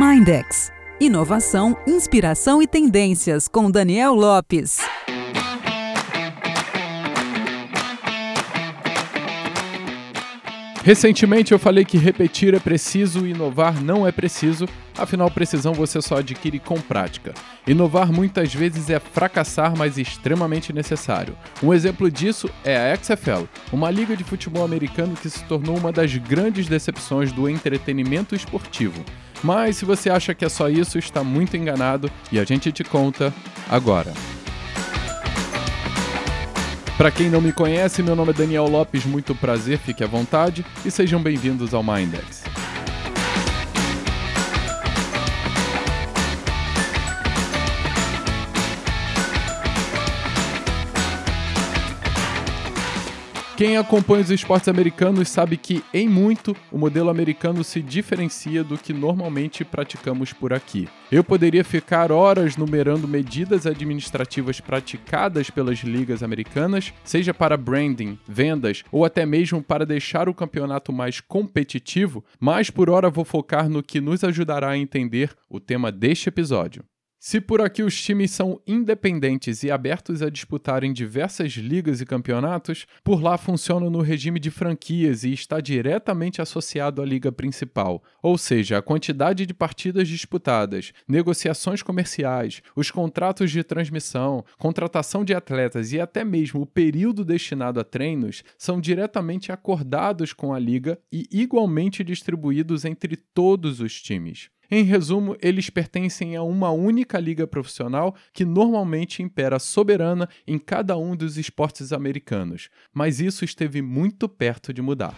Mindex. Inovação, inspiração e tendências, com Daniel Lopes. Recentemente eu falei que repetir é preciso e inovar não é preciso, afinal precisão você só adquire com prática. Inovar muitas vezes é fracassar, mas extremamente necessário. Um exemplo disso é a XFL, uma liga de futebol americano que se tornou uma das grandes decepções do entretenimento esportivo. Mas se você acha que é só isso, está muito enganado e a gente te conta agora. Para quem não me conhece, meu nome é Daniel Lopes, muito prazer, fique à vontade e sejam bem-vindos ao Mindex. Quem acompanha os esportes americanos sabe que, em muito, o modelo americano se diferencia do que normalmente praticamos por aqui. Eu poderia ficar horas numerando medidas administrativas praticadas pelas ligas americanas, seja para branding, vendas ou até mesmo para deixar o campeonato mais competitivo, mas por hora vou focar no que nos ajudará a entender o tema deste episódio. Se por aqui os times são independentes e abertos a disputarem diversas ligas e campeonatos, por lá funciona no regime de franquias e está diretamente associado à liga principal, ou seja, a quantidade de partidas disputadas, negociações comerciais, os contratos de transmissão, contratação de atletas e até mesmo o período destinado a treinos são diretamente acordados com a liga e igualmente distribuídos entre todos os times. Em resumo, eles pertencem a uma única liga profissional que normalmente impera soberana em cada um dos esportes americanos, mas isso esteve muito perto de mudar.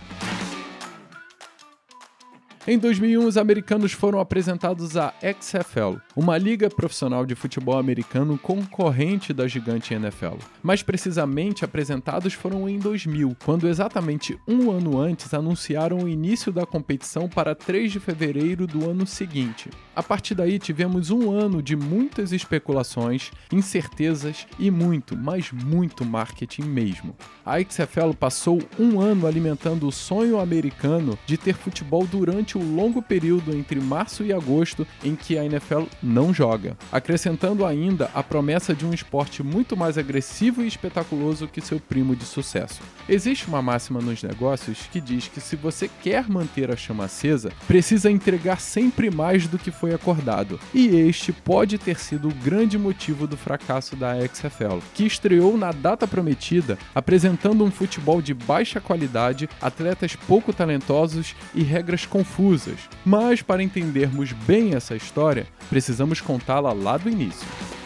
Em 2001, os americanos foram apresentados à XFL, uma liga profissional de futebol americano concorrente da gigante NFL. Mais precisamente, apresentados foram em 2000, quando exatamente um ano antes anunciaram o início da competição para 3 de fevereiro do ano seguinte. A partir daí, tivemos um ano de muitas especulações, incertezas e muito, mas muito marketing mesmo. A XFL passou um ano alimentando o sonho americano de ter futebol durante o longo período entre março e agosto em que a NFL não joga, acrescentando ainda a promessa de um esporte muito mais agressivo e espetaculoso que seu primo de sucesso. Existe uma máxima nos negócios que diz que se você quer manter a chama acesa, precisa entregar sempre mais do que foi acordado, e este pode ter sido o grande motivo do fracasso da XFL, que estreou na data prometida, apresentando um futebol de baixa qualidade, atletas pouco talentosos e regras confusas. Mas para entendermos bem essa história, precisamos contá-la lá do início.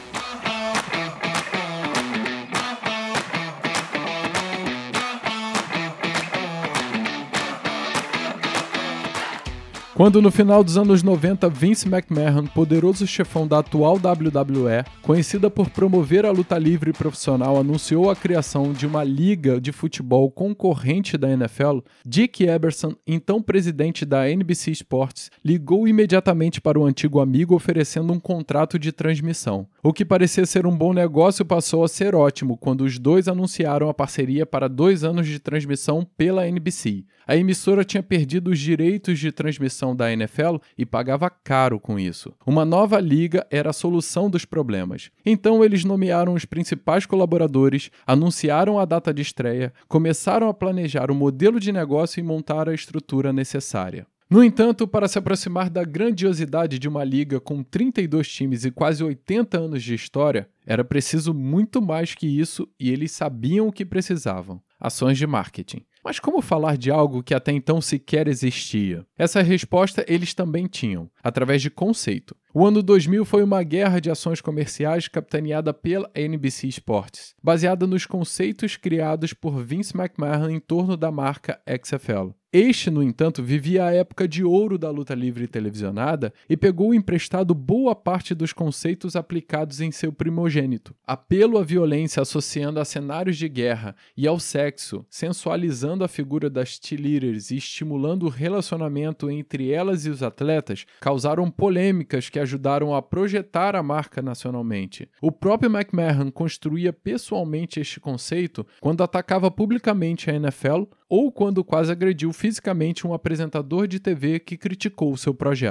Quando no final dos anos 90, Vince McMahon, poderoso chefão da atual WWE, conhecida por promover a luta livre profissional, anunciou a criação de uma liga de futebol concorrente da NFL, Dick Eberson, então presidente da NBC Sports, ligou imediatamente para o antigo amigo oferecendo um contrato de transmissão. O que parecia ser um bom negócio passou a ser ótimo quando os dois anunciaram a parceria para 2 anos de transmissão pela NBC. A emissora tinha perdido os direitos de transmissão da NFL e pagava caro com isso. Uma nova liga era a solução dos problemas. Então eles nomearam os principais colaboradores, anunciaram a data de estreia, começaram a planejar o modelo de negócio e montar a estrutura necessária. No entanto, para se aproximar da grandiosidade de uma liga com 32 times e quase 80 anos de história, era preciso muito mais que isso e eles sabiam o que precisavam: ações de marketing. Mas como falar de algo que até então sequer existia? Essa resposta eles também tinham, através de conceito. O ano 2000 foi uma guerra de ações comerciais capitaneada pela NBC Sports, baseada nos conceitos criados por Vince McMahon em torno da marca XFL. Este, no entanto, vivia a época de ouro da luta livre televisionada e pegou emprestado boa parte dos conceitos aplicados em seu primogênito. Apelo à violência associando a cenários de guerra e ao sexo, sensualizando a figura das cheerleaders e estimulando o relacionamento entre elas e os atletas, causaram polêmicas que ajudaram a projetar a marca nacionalmente. O próprio McMahon construía pessoalmente este conceito quando atacava publicamente a NFL ou quando quase agrediu fisicamente um apresentador de TV que criticou o seu projeto.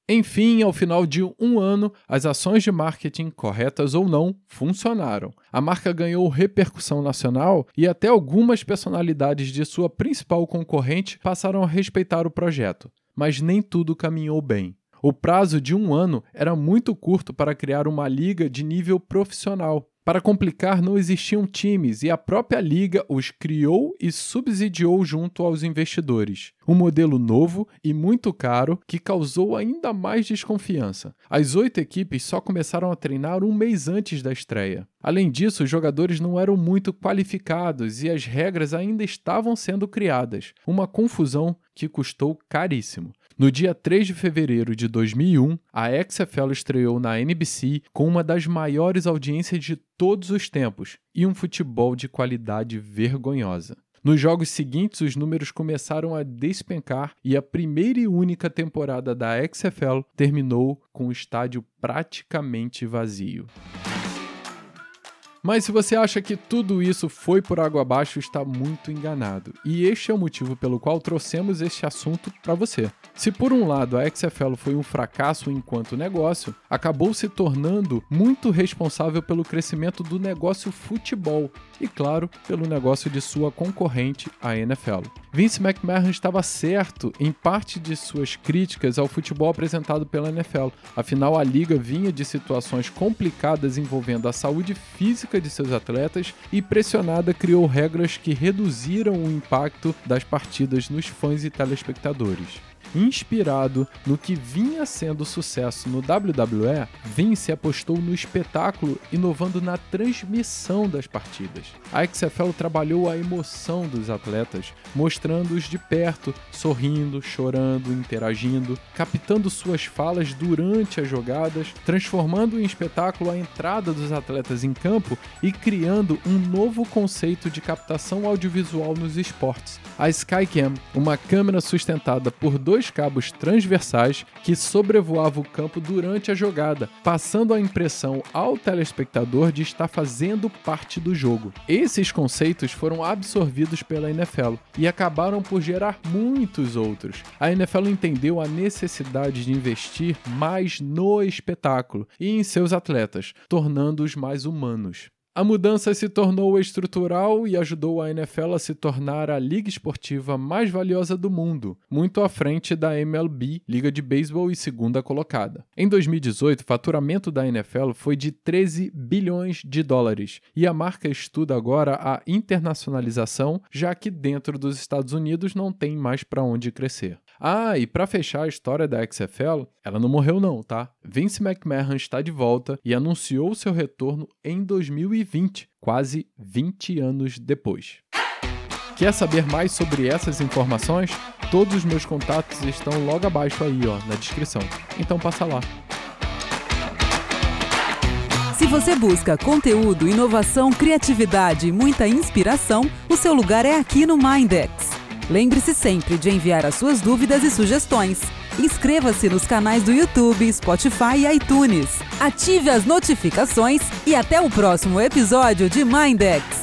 Enfim, ao final de um ano, as ações de marketing, corretas ou não, funcionaram. A marca ganhou repercussão nacional e até algumas personalidades de sua principal concorrente passaram a respeitar o projeto. Mas nem tudo caminhou bem. O prazo de um ano era muito curto para criar uma liga de nível profissional. Para complicar, não existiam times e a própria liga os criou e subsidiou junto aos investidores. Um modelo novo e muito caro que causou ainda mais desconfiança. As 8 equipes só começaram a treinar um mês antes da estreia. Além disso, os jogadores não eram muito qualificados e as regras ainda estavam sendo criadas. Uma confusão que custou caríssimo. No dia 3 de fevereiro de 2001, a XFL estreou na NBC com uma das maiores audiências de todos os tempos e um futebol de qualidade vergonhosa. Nos jogos seguintes, os números começaram a despencar e a primeira e única temporada da XFL terminou com o estádio praticamente vazio. Mas se você acha que tudo isso foi por água abaixo, está muito enganado. E este é o motivo pelo qual trouxemos este assunto para você. Se por um lado a XFL foi um fracasso enquanto negócio, acabou se tornando muito responsável pelo crescimento do negócio futebol e, claro, pelo negócio de sua concorrente, a NFL. Vince McMahon estava certo em parte de suas críticas ao futebol apresentado pela NFL. Afinal, a liga vinha de situações complicadas envolvendo a saúde física de seus atletas e, pressionada, criou regras que reduziram o impacto das partidas nos fãs e telespectadores. Inspirado no que vinha sendo sucesso no WWE, Vince apostou no espetáculo, inovando na transmissão das partidas. A XFL trabalhou a emoção dos atletas, mostrando-os de perto, sorrindo, chorando, interagindo, captando suas falas durante as jogadas, transformando em espetáculo a entrada dos atletas em campo e criando um novo conceito de captação audiovisual nos esportes. A Skycam, uma câmera sustentada por 2 cabos transversais que sobrevoava o campo durante a jogada, passando a impressão ao telespectador de estar fazendo parte do jogo. Esses conceitos foram absorvidos pela NFL e acabaram por gerar muitos outros. A NFL entendeu a necessidade de investir mais no espetáculo e em seus atletas, tornando-os mais humanos. A mudança se tornou estrutural e ajudou a NFL a se tornar a liga esportiva mais valiosa do mundo, muito à frente da MLB, liga de beisebol e segunda colocada. Em 2018, o faturamento da NFL foi de 13 bilhões de dólares e a marca estuda agora a internacionalização, já que dentro dos Estados Unidos não tem mais para onde crescer. E para fechar a história da XFL, ela não morreu não, tá? Vince McMahon está de volta e anunciou seu retorno em 2020, quase 20 anos depois. Quer saber mais sobre essas informações? Todos os meus contatos estão logo abaixo aí, na descrição. Então passa lá. Se você busca conteúdo, inovação, criatividade e muita inspiração, o seu lugar é aqui no Mindex. Lembre-se sempre de enviar as suas dúvidas e sugestões. Inscreva-se nos canais do YouTube, Spotify e iTunes. Ative as notificações e até o próximo episódio de Mindex.